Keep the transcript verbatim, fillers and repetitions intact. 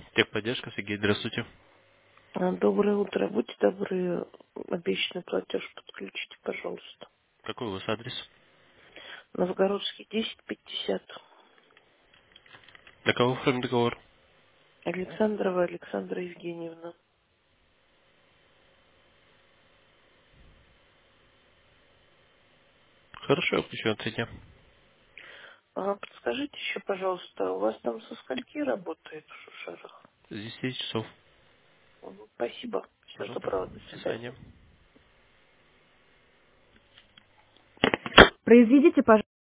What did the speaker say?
Техподдержка, Сергей, здравствуйте. А, Доброе утро. Будьте добры, обещанный платеж подключите, пожалуйста. Какой у вас адрес? Новгородский десять пятьдесят. Для кого оформлен договор? Александрова Александра Евгеньевна. Хорошо, я включу ответьте. А подскажите еще, пожалуйста, у вас там со скольки работает в Шушарах? С десяти часов. Мгм. Спасибо. Всего Угу. доброго. До До свидания. свидания. Произведите, пожалуйста.